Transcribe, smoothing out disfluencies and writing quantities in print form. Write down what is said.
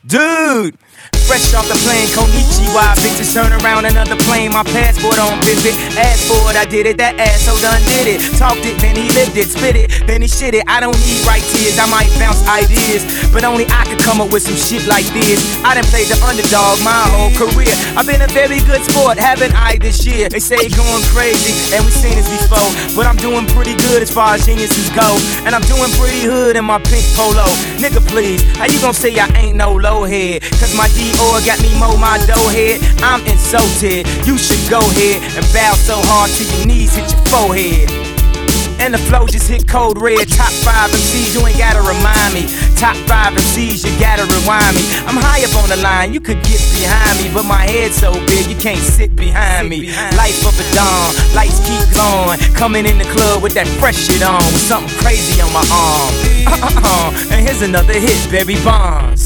Dude, fresh off the plane, Konichiwa. Bitches turn around, another plane. My passport on visit. Asked for it, I did it. That asshole done did it. Talked it, then he lived it. Spit it, then he shit it. I don't need right tears, I might bounce ideas, but only I could come up with some shit like this. I done played the underdog my whole career. I've been a very good sport, haven't I this year? They say going crazy, and we seen this before, but I'm doing pretty good as far as geniuses go. And I'm doing pretty hood in my pink polo. Nigga please, how you gon' say I ain't no low head? Cause my Dior got me mow my dough head. I'm insulted, you should go ahead and bow so hard till your knees hit your forehead. And the flow just hit code red. Top 5 MCs, you ain't gotta remind me. Top 5 MCs, you gotta rewind me. I'm high up on the line, you could get behind me, but my head's so big, you can't sit behind me. Life of a dawn, lights keep glowing. Coming in the club with that fresh shit on, with something crazy on my arm. And here's another hit, Barry Bonds.